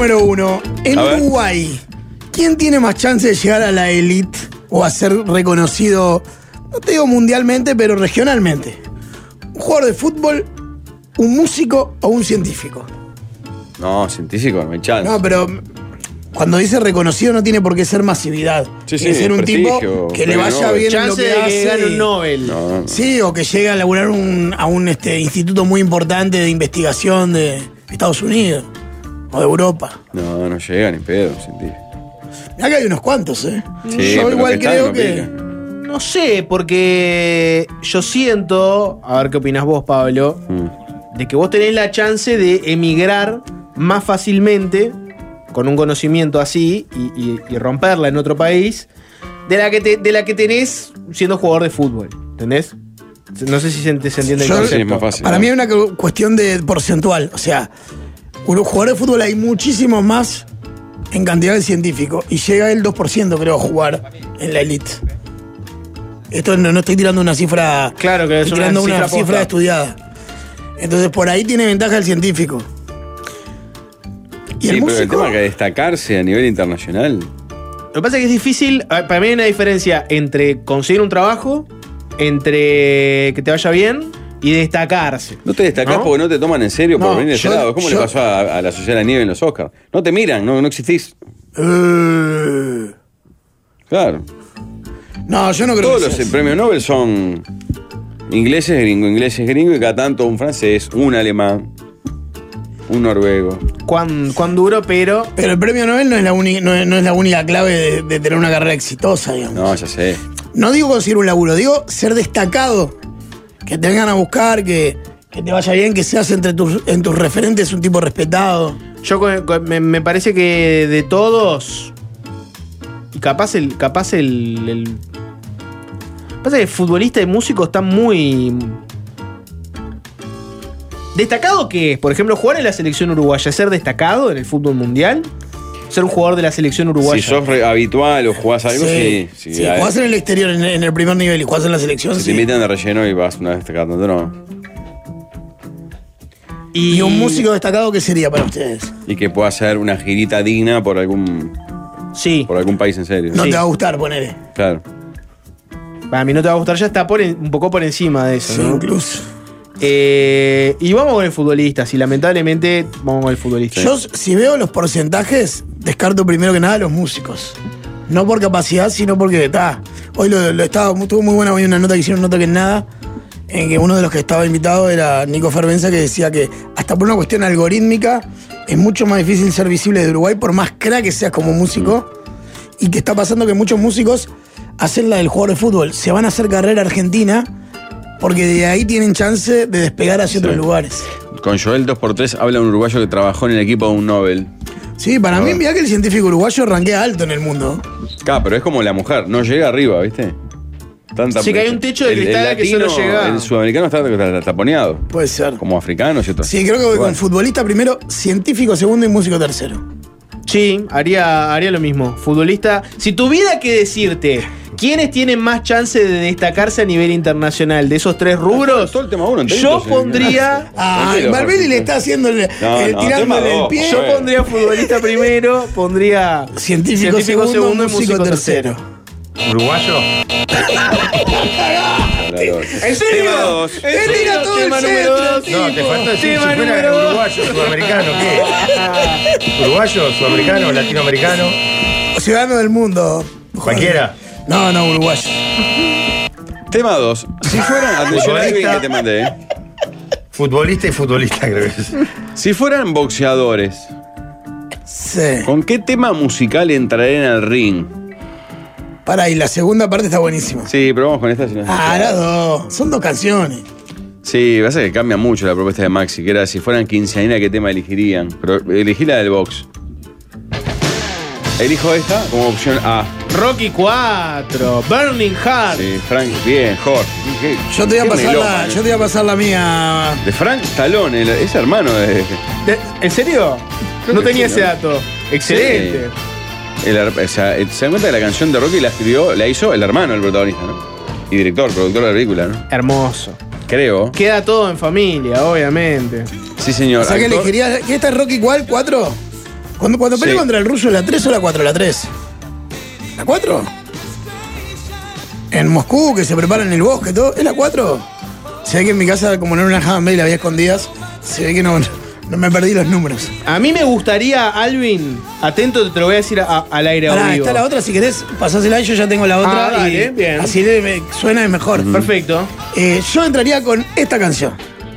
Número 1. En Uruguay, ¿quién tiene más chance de llegar a la elite o a ser reconocido, no te digo mundialmente, pero regionalmente? ¿Un jugador de fútbol, un músico o un científico? No, científico, no hay chance. No, pero cuando dice reconocido no tiene por qué ser masividad. Sí, tiene que ser un tipo que le vaya Nobel. bien en lo Chance que de que hace. gane un Nobel. No. Sí, o que llegue a laburar a un instituto muy importante de investigación de Estados Unidos o de Europa. No, no llega ni pedo, científico. Mirá que hay unos cuantos, ¿eh? Sí, Yo pero igual que tal, creo no que... pica. No sé, porque yo siento, a ver qué opinás vos, Pablo, de que vos tenés la chance de emigrar más fácilmente con un conocimiento así y romperla en otro país de la que tenés siendo jugador de fútbol. ¿Entendés? No sé si se entiende el Yo- concepto. Sí, es más fácil. Para mí hay una cuestión de porcentual. O sea, un jugador de fútbol hay muchísimos más en cantidad de científicos. Y llega el 2%, creo, a jugar en la elite. Esto no estoy tirando una cifra. Claro que es estoy una tirando una cifra cifra posta. estudiada. Entonces por ahí tiene ventaja el científico. ¿Y Sí, el pero el músico? tema es que destacarse a nivel internacional. Lo que pasa es que es difícil, para mí hay una diferencia entre conseguir un trabajo, entre que te vaya bien y destacarse. No te destacás ¿No? porque no te toman en serio por No, venir de ese yo- lado. ¿Cómo le yo- pasó a la Sociedad de la Nieve en los Oscars? No te miran, no existís. Claro. No, yo no creo Todos que los sea así. premios Nobel son ingleses, gringo, y cada tanto un francés, un alemán, un noruego. Cuán duro, pero Pero el premio Nobel no es la única clave de tener una carrera exitosa, digamos. No, ya sé. No digo conseguir un laburo, digo ser destacado. Que te vengan a buscar, que te vaya bien, que seas en tus referentes un tipo respetado. yo me parece que de todos, y capaz pasa que futbolista y músico están muy destacado. ¿Qué es? Por ejemplo, jugar en la selección uruguaya, ser destacado en el fútbol mundial, ser un jugador de la selección uruguaya. Si sos habitual o jugás algo, sí. Si jugás en el exterior, en el primer nivel, y jugás en la selección, Si sí. te invitan de relleno y vas una vez cada tanto, no. ¿Y un músico destacado qué sería para ustedes? Y que pueda hacer una girita digna por algún Sí, país en serio. No Sí. te va a gustar, ponele. Claro. para mí no te va a gustar, ya está un poco por encima de eso, Sí, ¿no? incluso. Y vamos con el futbolista, sí, lamentablemente vamos con el futbolista. Yo, si veo los porcentajes, descarto primero que nada a los músicos. No por capacidad, sino porque está. Hoy estuvo muy buena hoy una nota que hicieron, nota que en nada, en que uno de los que estaba invitado era Nico Fervenza, que decía que hasta por una cuestión algorítmica es mucho más difícil ser visible de Uruguay, por más crack que seas como músico, y que está pasando que muchos músicos hacen la del jugador de fútbol, se van a hacer carrera argentina, porque de ahí tienen chance de despegar hacia otros lugares. Con Joel 2x3 habla un uruguayo que trabajó en el equipo de un Nobel. Sí, para mí, mirá que el científico uruguayo ranquea alto en el mundo. Claro, pero es como la mujer, no llega arriba, ¿viste? Sí, que hay un techo de cristal que solo llega. El sudamericano está taponeado. Puede ser. Como africanos y otros. Sí, creo que voy Igual. con futbolista primero, científico segundo y músico tercero. Sí, haría lo mismo. Futbolista. Si tuviera que decirte quiénes tienen más chance de destacarse a nivel internacional de esos tres rubros, Todo el tema uno, yo entonces, pondría. Ah, Tranquilo, Barbelli le está haciendo No, tirándole tema el dos, pie. Yo pondría futbolista primero, pondría Científico segundo, músico tercero. ¿Uruguayo? ¿En serio? Tema dos. ¿En serio? tira todo el Tema número centro, dos. No, te faltó decir Tema si fuera número dos. uruguayo, sudamericano, ¿qué? ¿Uruguayo, sudamericano, latinoamericano? Ciudadano del mundo. Cualquiera. No, uruguayo. Tema 2. Si fueran. Atención al Futbolista. que te mandé, Futbolista y futbolista, creo que es. Si fueran boxeadores, Sí. ¿con qué tema musical entrarían al ring? Pará, y la segunda parte está buenísima. Sí, pero vamos con esta. Si no- Ah, las dos. Son dos canciones. Sí, pasa que cambia mucho la propuesta de Maxi, que era si fueran quinceañera, ¿qué tema elegirían? Pero elegí la del box. Elijo esta como opción A. Rocky 4, Burning Heart. Sí, Frank, bien, Jorge. Yo te voy a Qué pasar melómano. yo te voy a pasar la mía. De Frank Stallone, es hermano de. ¿En serio? Creo No que tenía sí, ese ¿no? dato. Excelente. O sea, se dan cuenta que la canción de Rocky la hizo el hermano del protagonista, ¿no? Y productor de la película, ¿no? Hermoso. Creo. Queda todo en familia, obviamente. Sí, señor. O sea, que Actor- elegirías. ¿Qué esta es Rocky cuál? ¿4? Cuando peleé Sí. contra el ruso, ¿la 3 o la 4? La 3. ¿La 4? En Moscú, que se prepara en el bosque, todo. ¿Es la 4? Se ve que en mi casa, como no era una Hammond y la había escondidas, se ve que no me perdí los números. A mí me gustaría, Alvin, atento, te lo voy a decir al aire Pará, audio. está la otra, si querés, pasásela y yo ya tengo la otra. Ah, dale, y bien. así suena mejor. Perfecto. Yo entraría con esta canción.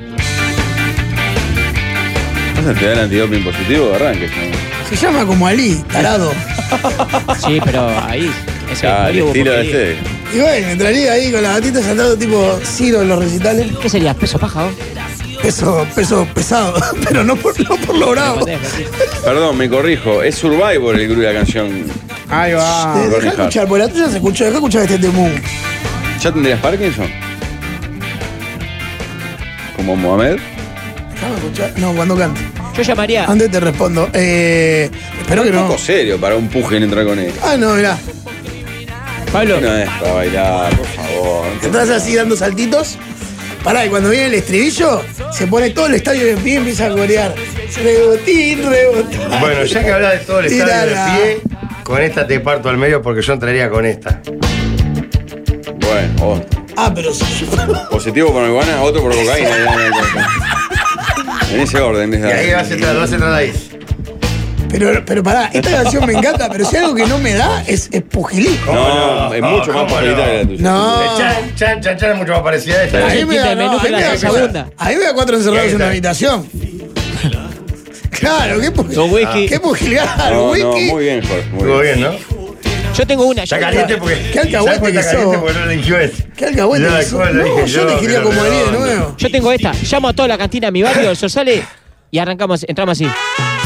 ¿Vas a te da el antidoping positivo de arranque? ¿No? Se llama como Ali, tarado. Sí, pero ahí. Ese Ah, el Hollywood, estilo de porque- este. Y bueno, entraría ahí con la gatita saltando tipo Ciro en los recitales. ¿Qué sería? ¿Peso paja? ¿O? Peso pesado, pero no por lo bravo. Perdón, me corrijo. Es Survivor el grupo de la canción. Ahí va. Ronnie Deja Hart. escuchar, porque la tuya se escuchó, deja escuchar este temú. ¿Ya tendrías Parkinson? ¿Como Mohamed? Déjame escuchar. No, cuando cante. Yo llamaría. Antes te respondo. Espero que Un no. poco serio para un puje en entrar con él. Ah, no, mirá. Pablo, No es para bailar, por favor. Estás así dando saltitos. Pará, y cuando viene el estribillo, se pone todo el estadio de pie y empieza a corear. Rebotín, rebotín. Bueno, ya que hablas de todo el estadio Tirala. de pie, con esta te parto al medio porque yo entraría con esta. Bueno, otro. Ah, pero si yo. Positivo por marihuana, otro por cocaína. En ese orden. Y ahí vas a entrar ahí. Pero pará, esta canción me encanta, pero si algo que no me da es pugilismo. No, es mucho más ¿cómo pujilita que la tuya. No. Chan es mucho más parecida a esta. Ahí me da, el menú que ahí me la da- segunda. ahí me da 4 encerrados en una habitación. Claro, Con whisky. qué pugilar, No, whisky. muy bien, Jorge. Muy Estuvo bien. bien, ¿no? yo tengo una. Está yo- caliente porque. Qué alcahuete ¿sabes por qué que está caliente? sos. Porque no eligió este. Qué alcahuete Yo que sos. lo dije No, yo elegiría pero como Ali de redondo. nuevo. Yo tengo esta. Llamo a toda la cantina de mi barrio, el sol sale y arrancamos, entramos así.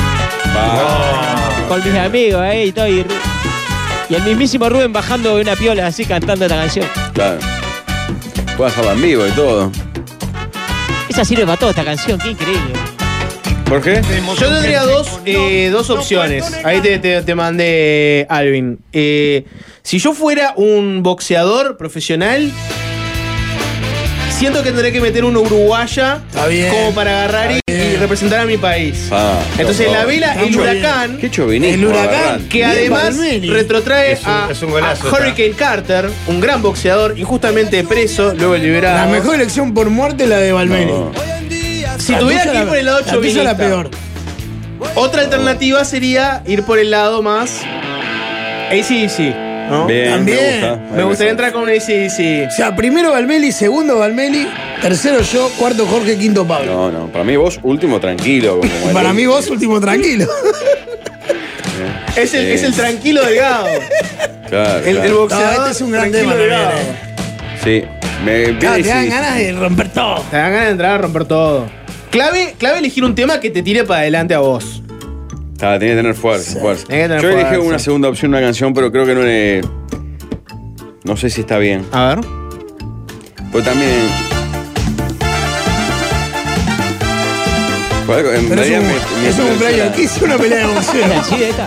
Con mis amigos ahí y todo. Y el mismísimo Rubén bajando de una piola así cantando esta canción. Claro. Puedo hacerla en vivo y todo. Esa sirve para toda esta canción, qué increíble. ¿Jorge? Yo tendría dos opciones. Ahí te mandé, Alvin. Si yo fuera un boxeador profesional, siento que tendré que meter una uruguaya Está bien. como para agarrar y representar a mi país. Ah, Entonces por la favor. vela, el Está muy huracán, Qué chauvinismo. El huracán. agarrante. que Bien, además Balmeli. retrotrae Es un golazo, a Hurricane Carter, un gran boxeador, injustamente preso, luego liberado. La mejor elección por muerte la de Valmeli. No. Si La tuviera tuya que ir la- por el lado la tuya la chauvinista. peor. Otra alternativa sería ir por el lado más AC/DC, ¿no? Bien, También. me gusta. Me gustaría entrar con AC/DC. O sea, primero Valmeli, segundo Valmeli, tercero yo, cuarto Jorge, quinto Pablo. No, para mí vos último tranquilo. Como Para mí vos último tranquilo. Es el tranquilo delgado. Claro, El claro. boxeador. No, este es un gran tranquilo tema delgado. también, Sí. Me Claro, te dan sí, ganas de romper todo. Te dan ganas de entrar a romper todo. Clave elegir un tema que te tire para adelante a vos. Ah, tenés que tener fuerza. fuerza. Tenés que tener Yo elegí fuerza. una segunda opción, una canción, pero creo que no le. No sé si está bien. A ver. Pues también. Pues algo- en Pero es realidad un, me es un cumpleaños. impresiona. ¿Qué hice una pelea de boxeo? ¿Así de esta?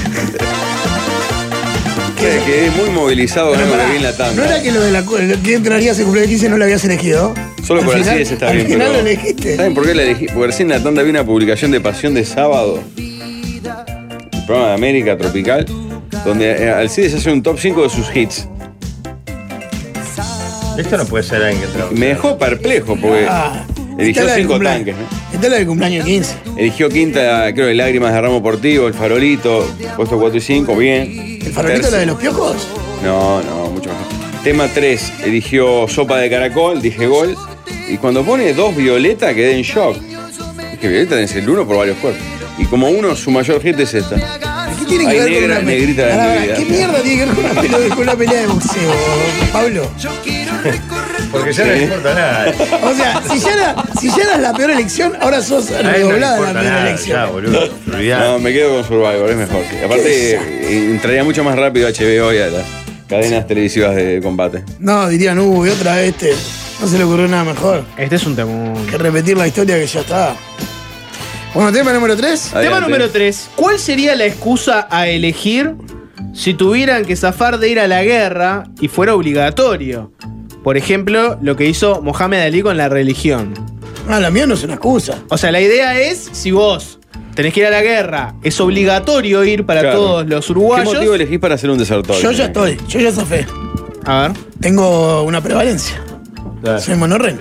Quedé muy movilizado con Pero algo que pará, vi en la tanda. ¿no era que lo de la que entraría ese cumpleaños 15 no lo habías elegido? Solo Al por final- así ese está al bien. final pero- lo elegiste. ¿Saben por qué la elegí? Porque recién en la tanda vi una publicación de Pasión de Sábado. El programa de América Tropical. Donde Alcides hace un top 5 de sus hits. Esto no puede ser alguien que trabaja. Me dejó perplejo porque Ah, eligió esta es la del 5 cumpleaños. tanques, ¿no? Esta es la del cumpleaños 15. Eligió quinta, creo que Lágrimas de Ramo Portivo, El Farolito, puesto 4 y 5, bien. ¿El farolito la de los piojos? No, mucho mejor. Tema 3, eligió Sopa de Caracol, dije gol. Y cuando pone 2 Violeta, quedé en shock. Dije, Violeta tenés el 1 por varios cuerpos. Y como uno, su mayor hit es esta. ¿Qué tiene que Ay, ver negra, con una negrita de Pará, mi vida. ¿Qué mierda tiene que ver con una pelea de boxeo, Pablo? Porque ya no le importa nada. O sea, si ya eras la peor elección, ahora sos A él no le redoblada la importa peor nada. Ya, elección. boludo. Olvidá. No, me quedo con Survivor, es mejor. Sí. Aparte, entraría mucho más rápido a HBO y a las cadenas televisivas de combate. No, dirían, y otra vez no se le ocurrió nada mejor Este es un temón. que repetir la historia que ya está. Bueno, tema número 3. Tema Adelante. número 3. ¿Cuál sería la excusa a elegir si tuvieran que zafar de ir a la guerra y fuera obligatorio? Por ejemplo, lo que hizo Mohamed Ali con la religión. Ah, la mía no es una excusa. O sea, la idea es, si vos tenés que ir a la guerra. Es obligatorio ir para Claro. todos los ¿Qué uruguayos. motivo elegís para ser un desertor? Yo ya zafé. A ver, Tengo una prevalencia. Claro. Soy monorren.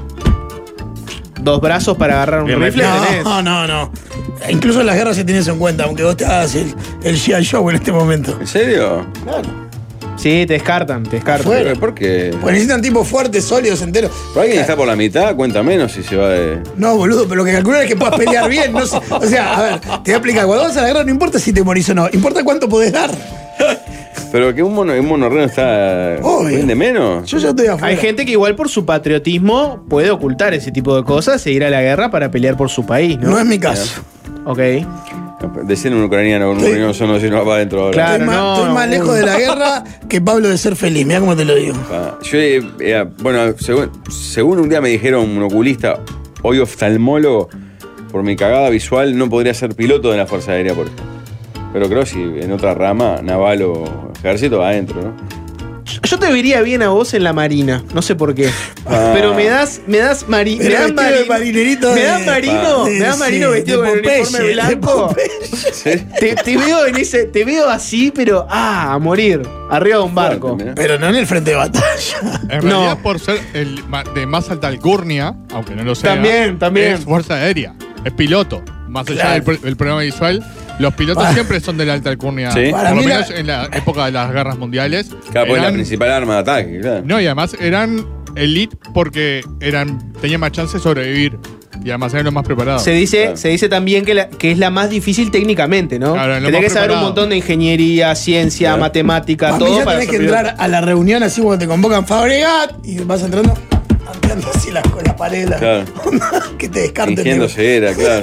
2 brazos para agarrar un Bien rifle tenés. No. Incluso en las guerras se tiene eso en cuenta, aunque vos te hagas el G.I. Joe en este momento. ¿En serio? Claro. Sí, te descartan. Afuera. ¿Por qué? Pues necesitan tipos fuertes, sólidos, enteros. ¿Por alguien está por la mitad? Cuenta menos si se va de. No, boludo, pero lo que calculan es que puedas pelear bien. No sé. O sea, a ver, te voy a explicar. Cuando vas a la guerra no importa si te morís o no, importa cuánto podés dar. Pero que un monorreno está. Obvio. ¿Vende menos? Yo ya estoy afuera. Hay gente que igual por su patriotismo puede ocultar ese tipo de cosas e ir a la guerra para pelear por su país, ¿no? No es mi caso. Ok. Decir un ucraniano con un ucraniano no se nos va adentro ahora. Claro. Estoy más lejos de la guerra que Pablo de ser feliz. Mirá cómo te lo digo. Yo, bueno, según un día me dijeron un oculista, hoy oftalmólogo, por mi cagada visual no podría ser piloto de la Fuerza Aérea, por ejemplo. Pero creo si en otra rama, naval o ejército, adentro, ¿no? Yo te vería bien a vos en la marina, no sé por qué. Pero me das Pero vestido de marinerito me de- das marino, de- me das marino sí, vestido de con el uniforme Popeye, de blanco. ¿Sí? Te veo en ese, te veo así, pero a morir, arriba de un barco. Mirá. Pero no en el frente de batalla. En No. realidad, por ser el de más alta alcurnia, aunque no lo sea, También. es fuerza aérea, es piloto. Más allá Claro. del programa visual, los pilotos siempre son de la alta alcurnia. Sí. Para Por lo mí menos en la época de las guerras mundiales. Claro, pues es la eran- principal arma de ataque, claro. No, y además eran elite porque tenían más chance de sobrevivir. Y además eran los más preparados. Se dice, Claro. se dice también que es la más difícil técnicamente, ¿no? Claro, es lo Tenés más que saber un preparado. montón de ingeniería, ciencia, Claro. matemática, A mí todo ya para tenés que sobrevivir. entrar a la reunión así cuando te convocan Fabregat y vas entrando, ampliando así con la pared. Claro. Que te descarten. Fingiendo ceguera, claro.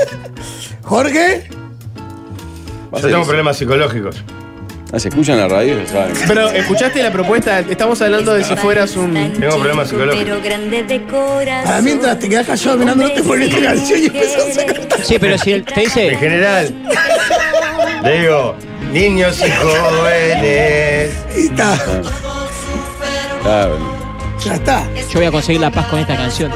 Jorge, Yo tengo problemas psicológicos. Se escuchan en la radio, ya saben. Pero, ¿escuchaste la propuesta? Estamos hablando de si fueras un... Tengo problemas psicológicos. para mientras te quedás callado mirando, no te pones esta canción y empezás a cantar. Sí, pero si él te En dice. general, le digo, niños y jóvenes. Y está, Claro. ya está. Yo voy a conseguir la paz con esta canción.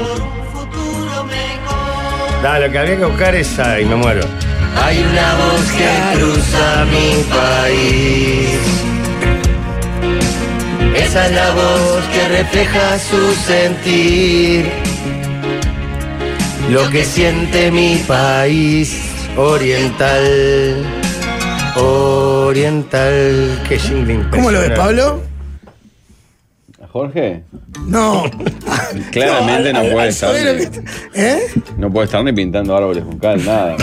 Lo que había que buscar es esa y me muero. Hay una voz que cruza mi país. Esa es la voz que refleja su sentir. Lo que siente mi país oriental. Oriental. Qué jingle ¿Cómo lo ves, impresionante. Pablo? ¿A Jorge? No. Claramente no puede al estar. Sodero que- ¿Eh? No puede estar ni pintando árboles con cal, nada.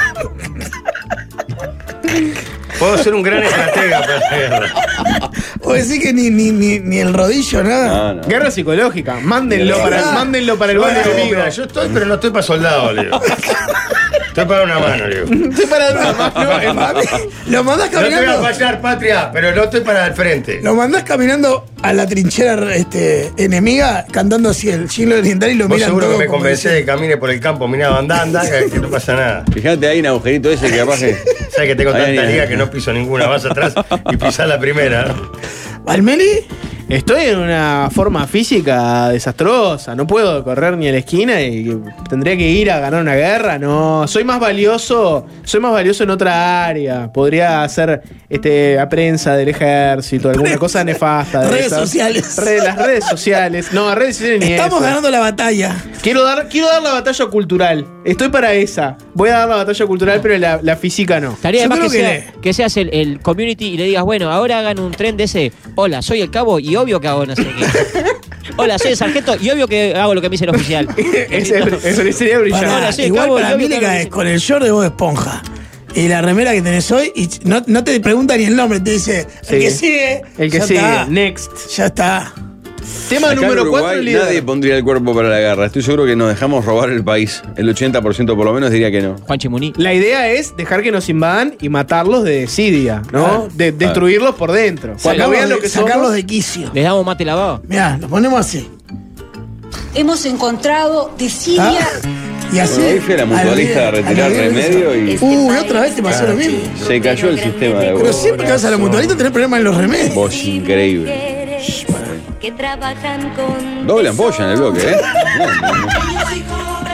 Puedo ser un gran estratega para la guerra. O decir que ni el rodillo, nada. No, no. Guerra psicológica. Mándenlo para el Bueno, bando enemigo. mira, yo estoy, pero no estoy para soldado, le digo. Estoy para una mano, le digo. Estoy para una mano en mano. Lo mandás No te voy a caminando. fallar, patria, pero no estoy para el frente. Lo mandás caminando a la trinchera enemiga, cantando así el chilo oriental y lo Vos miran seguro todo que me como convencé de que camine por el campo, mirá, anda, que no pasa nada. Fíjate ahí en agujerito ese que capaz que. Sabes que tengo Ahí, tanta ahí, liga ahí. que no piso ninguna, vas atrás y pisás la primera. ¿Valmeli? Estoy en una forma física desastrosa. No puedo correr ni a la esquina y tendría que ir a ganar una guerra. No, soy más valioso en otra área. Podría hacer a prensa del ejército, alguna cosa nefasta. de Redes esas. sociales. Las redes sociales. No, redes sociales ni Estamos eso. ganando la batalla. Quiero dar la batalla cultural. Estoy para esa. Voy a dar la batalla cultural, pero la física no. Estaría Yo además creo que seas el community y le digas, bueno, ahora hagan un tren de ese. Hola, soy el cabo y obvio que hago no sé qué. Hola, soy el sargento y obvio que hago lo que me dice el oficial. Eso sería brillante. Pará, Ahora sí, igual cabo, para yo mí vi le que caes no- con el short de Bob Esponja y la remera que tenés hoy y no te pregunta ni el nombre, te dice Sí. el que sigue. El que ya sigue. está. Next. Ya está. Tema Acá en número Uruguay 4, líder. nadie pondría el cuerpo para la guerra. Estoy seguro que nos dejamos robar el país. El 80% por lo menos diría que no. Juan Chimuní. La idea es dejar que nos invadan y matarlos de desidia, ¿no? Claro. Destruirlos por dentro. Cuando vean lo que sacarlos somos, de quicio. Les damos mate lavado. Mirá, los ponemos así. Hemos encontrado desidia. ¿Ah? Y así. Bueno, hoy fui a la mutualista a retirar remedio y Uy, otra vez te pasó lo mismo. se cayó el sistema de Pero vos. siempre que vas a la mutualista tenés problemas en los remedios. Vos increíble. Que trabajan con Doble ampolla en el bloque, ¿eh?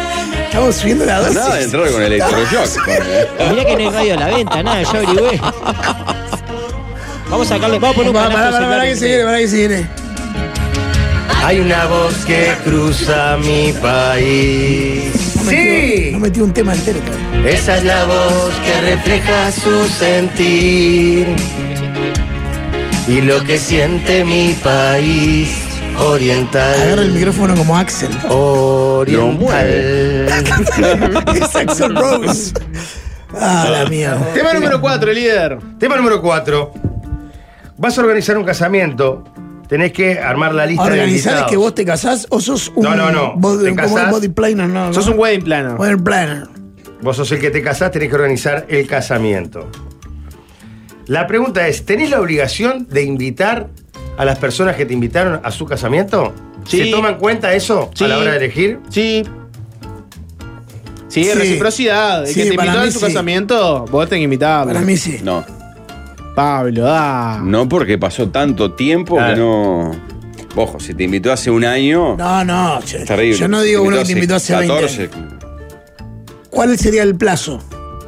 Estamos subiendo la dosis. Nada de entrar con electroshock. Mirá que no hay radio a la venta, nada, yo averigüé. Vamos a sacarle, vamos a poner un canasto Para que se viene, para que se viene. Hay una voz que cruza mi país. ¡Sí! No metí un tema entero todavía. Esa es la voz que refleja su sentir y lo que siente mi país oriental. Agarra el micrófono como Axel. Oriental. Es Axel Rose. Ah, la mierda. Tema número 4, líder. Tema número 4. Vas a organizar un casamiento. Tenés que armar la lista de ¿Organizar es invitados. que vos te casás o sos un No. Te como casás. body planner? No, Sos un wedding planner. wedding planner. Vos sos el que te casás, tenés que organizar el casamiento. La pregunta es, ¿tenés la obligación de invitar a las personas que te invitaron a su casamiento? Sí. ¿Se toma en cuenta eso Sí. a la hora de elegir? Sí. Sí, Sí. reciprocidad. El Sí, que te para invitó mí a su sí. casamiento, vos tenés que invitarlo. Para mí sí. No, Pablo, no porque pasó tanto tiempo que Claro. no. Ojo, si te invitó hace un año, No. es terrible. Yo no digo uno que te invitó hace 20 14. años. ¿Cuál sería el plazo?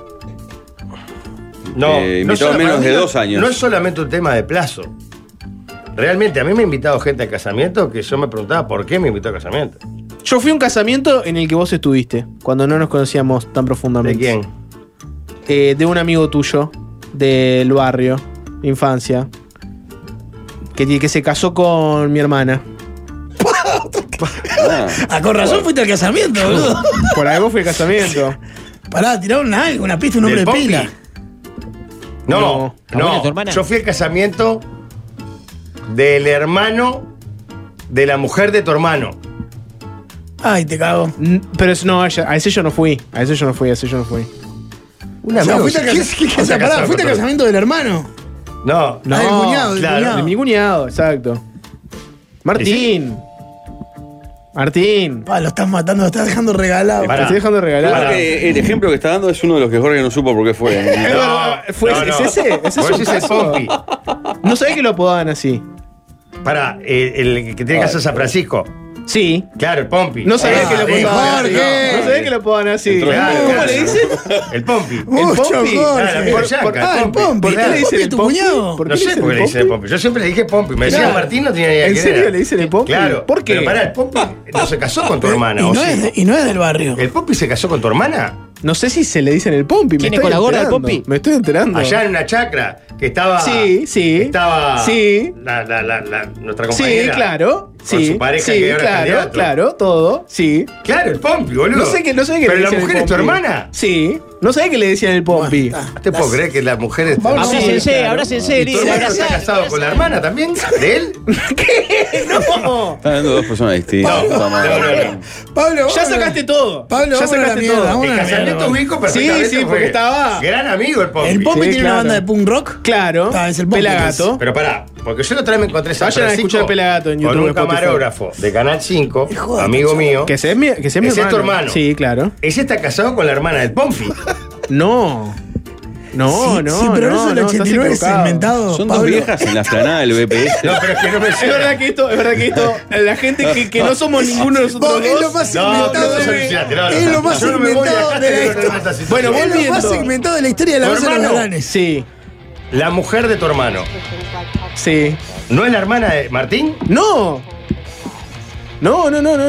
Invitó solo- menos para mí de no- 2 años. No es solamente un tema de plazo. Realmente, a mí me ha invitado gente al casamiento que yo me preguntaba por qué me invitó al casamiento. yo fui a un casamiento en el que vos estuviste, cuando no nos conocíamos tan ¿De profundamente. quién? De un amigo tuyo, del barrio, infancia, que se casó con mi hermana. Ah, con razón fuiste al casamiento, boludo. Por ahí vos fui al casamiento. Pará, tiraron algo, una pista, un nombre ¿Del de Pompi? pila. No, ¿Abuela de tu hermana? Yo fui al casamiento del hermano de la mujer de tu hermano. Ay, te cago. Pero no, a ese yo no fui. A ese yo no fui. Un O sea, amigo. fuiste al ¿Qué- casa- qué o sea, se ha pará, casado fuiste al con tu- casamiento del hermano. No, No, del cuñado, del claro, cuñado. de mi cuñado, exacto. Martín. Martín. Lo estás matando, lo estás dejando regalado. Pará. Te estoy dejando regalar. Creo que el ejemplo que está dando es uno de los que Jorge no supo por qué fue. ¿Es ese? ¿Ese es Vos un decís el caso? Pompi. No sabía que lo apodaban así. Pará, el que tiene casa en San Francisco. Sí. Claro, el Pompi. No sabía que lo apodaban así. Jorge. No sabía que lo apodaban así. Entró en ¿Cómo Claro, le dicen? El Pompi. Mucho, Pompi. Jorge. Claro, por Yanca, el Pompi. ¿Por qué le dicen Pompi, el tu Pompi? cuñado. ¿Por No qué sé por qué le dicen el Pompi? Pompi. Yo siempre le dije Pompi. Me decía Claro. Martín, no tenía ni idea ¿En quién serio era. le dicen el Pompi? Claro. ¿Por qué? Pero pará, el Pompi no se casó con tu hermana, Y ¿o no, sí? y no es del barrio. ¿El Pompi se casó con tu hermana? No sé si se le dicen el Pompi. ¿Quién me es estoy con la gorra del enterando. Pompi? Me estoy enterando. Allá en una chacra que estaba. Sí, sí. Estaba. Sí. Nuestra Sí, compañera. claro. Con Sí, su pareja sí, que ahora es claro, candidato. claro, todo. Sí. Claro, el Pompi, boludo. No sé qué Pero le la decían mujer el es tu Pompi. hermana. Sí. No sabía que le decían el Pompi. Bueno, No te puedo creer que la mujer es. Vamos, Sí, Abrácense, claro. abrácense, ¿Tu líder, hermano está abrazá. casado con la hermana también? ¿De él? No. Están dando dos personas distintas. No, Puta madre. no. Pablo, Ya vámonos. sacaste todo. Pablo, ya vámonos a la sacaste mierda, todo. vámonos. El Una casamiento mierda. ubico perfectamente. Sí, porque estaba- Gran amigo el Pompi. El Pompi Sí, tiene claro. una banda de punk rock. Claro. Ah, es el Pompi, Pelagato. Pero pará, porque yo la otra vez me encontré en San Vayan a Francisco escuchar Pelagato en YouTube, con un Spotify. camarógrafo de Canal 5, Hijo de amigo puta. mío. Que ese es mi Ese es tu hermano. Sí, claro. Ese está casado con la hermana del Pompi. No. No, Sí, no. sí, pero no, eso del no, estás 89 es equivocado. inventado. Son Pablo. dos viejas en la explanada del BPS. No, pero es que no me Es verdad que esto, la gente que no somos ninguno de nosotros Vos, es lo dos. más No, inventado no, de solucionate, no, Es no. lo más Yo no me voy de inventado acá de hasta la que no historia. esta situación. Bueno, Es lo más volviendo. inventado de la historia de la Tu base de los hermano. galanes. Sí, La mujer de tu hermano. sí. ¿No es la hermana de Martín? No. No.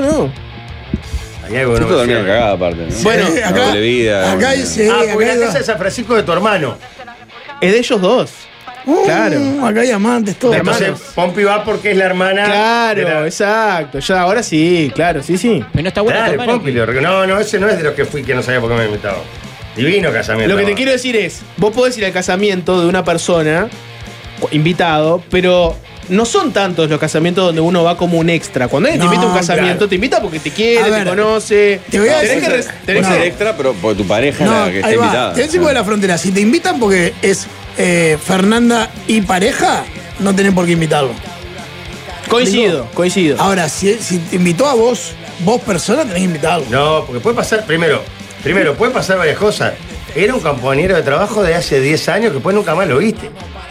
Hay algo que Esto no me dormía cierra. cagada aparte. ¿no? Bueno, Una acá, doble vida. acá dice. Ah, porque acá la casa de San Francisco de tu hermano. Es de ellos dos. Claro. Acá hay amantes, todo. Hermanos. Entonces, Pompi va porque es la hermana. de Claro, la- exacto. Ya, ahora sí, claro, sí. Pero no está bueno tu Dale, hermano. Pompi. No, ese no es de los que fui que no sabía por qué me había invitado. Divino casamiento. Lo que te quiero decir es, vos podés ir al casamiento de una persona, invitado, pero no son tantos los casamientos donde uno va como un extra. Cuando alguien te No, invita a un casamiento, claro. te invita porque te quiere, A te ver, conoce. te voy a Tenés decir- que res- tenés Puede que- ser extra, pero porque tu pareja No, es la que está ahí va. invitada. Tenés igual la frontera. Si te invitan porque es Fernanda y pareja, no tenés por qué invitarlo. Coincido. Ahora, si te invitó a vos persona, tenés que invitarlo. No, porque puede pasar, primero, puede pasar varias cosas. Era un compañero de trabajo de hace 10 años que después nunca más lo viste.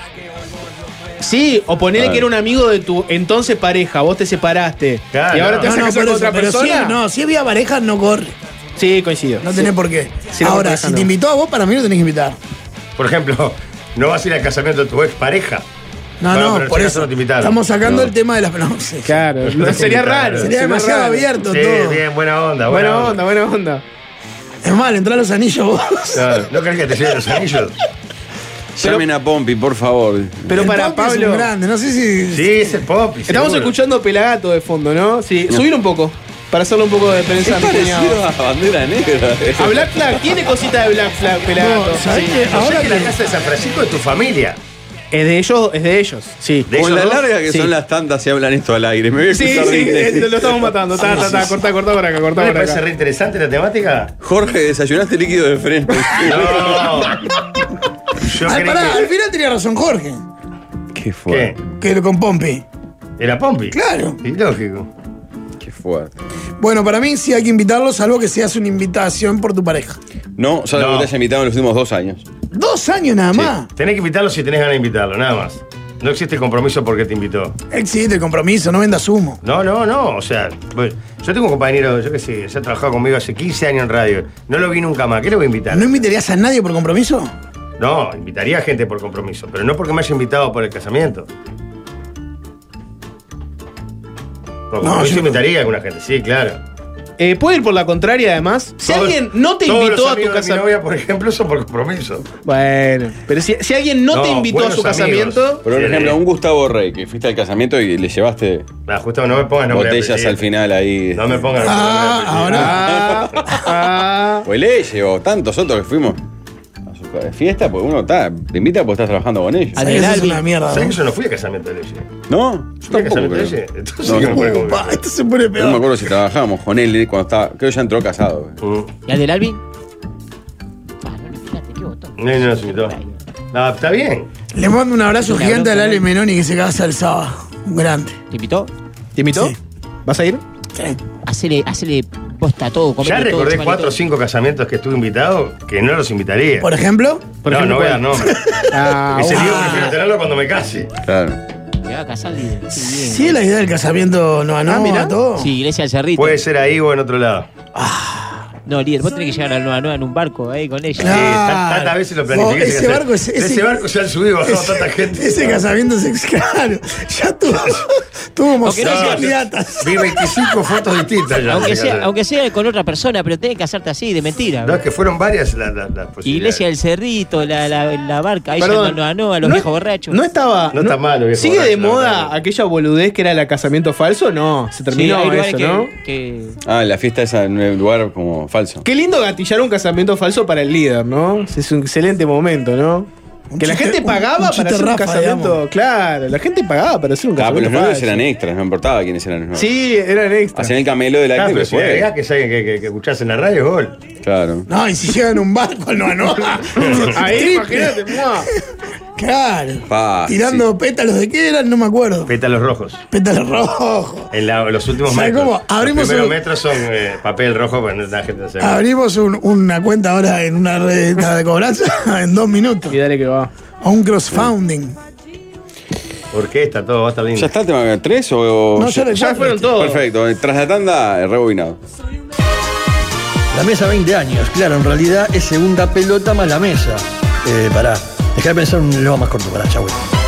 Sí, o ponele Claro. que era un amigo de tu entonces pareja, vos te separaste. Claro, y ahora te no, vas a casar por con eso, otra pero persona. si había pareja, no corre. Sí, coincido. No tenés por qué. Sí, lo Ahora, pareja si no. te invitó a vos, para mí no tenés que invitar. Por ejemplo, no vas a ir al casamiento de tu expareja. No, Bueno, no, pero en por ese eso. caso no te invitaron. Estamos sacando No. el tema de las. No, sí. Claro, No sería te raro. invitaron. Sería demasiado raro. abierto Sí, todo. bien, buena onda. Buena onda, buena onda. Es mal, entrá a los anillos vos. Claro, ¿no crees que te lleven los anillos? Llamen a Pompi, por favor. Pero El para Pompi es un Pablo. grande, no sé si. Sí, es el pop. Estamos escuchando Pelagato de fondo, ¿no? Sí, subir un poco. Para hacerle un poco de prensa a mi cuñado. Parecido a Bandera Negra. A Black Flag, tiene cositas de Black Flag, Pelagato. No, ¿sabés Sí. qué? Ahora Ahora que la que- casa de San Francisco es tu familia. Es de ellos, sí. ¿De Con ellos la dos? larga que Sí. son las tantas se hablan esto al aire. Me voy a Sí, escuchar sí, de inglés. lo estamos matando. Corta por acá, ¿No corta le por parece acá. re interesante la temática? Jorge, desayunaste líquido de frente. No. Yo creí Pará, al que... final tenía razón Jorge. Qué fuerte. Que con Pompi. ¿Era Pompi? Claro. Y lógico. Qué fuerte. Bueno, para mí sí hay que invitarlo, salvo que seas una invitación por tu pareja. No, solo No. que te haya invitado en los últimos 2 años. 2 años nada más. Tenés que invitarlo si tenés ganas de invitarlo, nada más. No existe compromiso porque te invitó. Existe el compromiso, no vendas humo. No, no, no. O sea, bueno, yo tengo un compañero, yo qué sé, ya ha trabajado conmigo hace 15 años en radio. No lo vi nunca más. ¿Qué le voy a invitar? ¿No invitarías a nadie por compromiso? No, invitaría a gente por compromiso, pero no porque me haya invitado por el casamiento. Por compromiso yo- invitaría a alguna gente, sí, claro. ¿Puede ir por la contraria, además? Si Todos- alguien no te todos invitó los a tu amigos de mi casamiento. novia, por ejemplo, son por compromiso. Bueno, pero si alguien no te No, invitó a buenos su casamiento. amigos. Pero, por Sí, ejemplo, sí. un Gustavo Rey, que fuiste al casamiento y le llevaste Justo no me pongas nombre. de botellas apellido. al final ahí. No me pongas nombre. de apellido. ahora. Pues le llevó tantos otros que fuimos a su fiesta, porque uno está, te invita porque estás trabajando con ellos. Al Eso es Albi. una mierda. ¿Sabes ¿no? que yo no fui a casamiento de Leye? ¿No? Yo ¿Fui a tampoco. casamiento de creo. Leye? Entonces No, sí que me pone como- Upa, esto se pone No me peor. acuerdo si trabajábamos con él cuando estaba. Creo que ya entró casado. ¿Y al del Albi? Ah, no lo invitaste, qué botón. No, no nos invitó. No, está bien. Le mando un abrazo Una gigante al bronca, Ale ¿no? Menoni que se casa el sábado. Un grande. ¿Te invitó? ¿Te invitó? Sí. ¿Vas a ir? Sí. Hacele posta todo, Ya comete todo, recordé chupale 4 o todo. 5 casamientos que estuve invitado que no los invitaría. Por ejemplo, Por no, ejemplo, no voy a dar ¿cuál? nombre. Ese lío ah. prefiero tenerlo cuando me case. Claro. Te va a casar y- qué bien. sí es la idea del casamiento no mirá. todo. Sí, Iglesia del Cerrito. Puede ser ahí o en otro lado. No, líder, vos tenés que llegar a la Nueva en un barco ahí con ella. Claro. Sí, tantas veces lo planifiqué. No, ese barco es- De ese- ese barco se han subido y bajado tanta gente. Ese casamiento es claro. Ya tuvo como Aunque 6 no sea- candidatas. Vi 25 fotos distintas ya. Aunque sea con otra persona, pero tenés que hacerte así, de mentira. No, es que fueron varias las posibilidades. Iglesia del Cerrito, la barca, ahí Perdón. llamando a los No- viejos borrachos. No estaba. No está mal, viejo ¿Sigue de borracho, moda no. aquella boludez que era el casamiento falso? No, se Sí, terminó hay lugares eso, ¿no? que Ah, la fiesta esa en un lugar como falso. Qué lindo gatillar un casamiento falso para el líder, ¿no? Es un excelente momento, ¿no? Un Que la chiste- gente pagaba un para chiste hacer un Rafa, casamiento. digamos. Claro, la gente pagaba para hacer un Ah, pero casamiento los novios falso. eran extras, no importaba quiénes eran los novios. Sí, eran extra. Hacían el camelo del acto Claro, y pero si después. agregás que es alguien que escuchás en la radio, gol. Claro. No, y si llegan en un barco, no. Ahí, Triple. imagínate, ¡mua! Claro. Fácil. Tirando pétalos de qué eran, no me acuerdo. Pétalos rojos. Pétalos rojos. En los últimos ¿Sabes metros. cómo? Abrimos Los primeros un- metros son papel rojo, pero la gente no se ve. Abrimos una cuenta ahora en una red de cobranza en 2 minutos. Y dale que va. O un crossfounding. Orquesta, todo va a estar lindo. ¿Ya está el tema 3 o.? No, ya fueron todos. Perfecto. Tras la tanda, rebobinado. La mesa 20 años, claro, en realidad es segunda pelota más la mesa. Pará, dejá de pensar un lema más corto, pará, chau.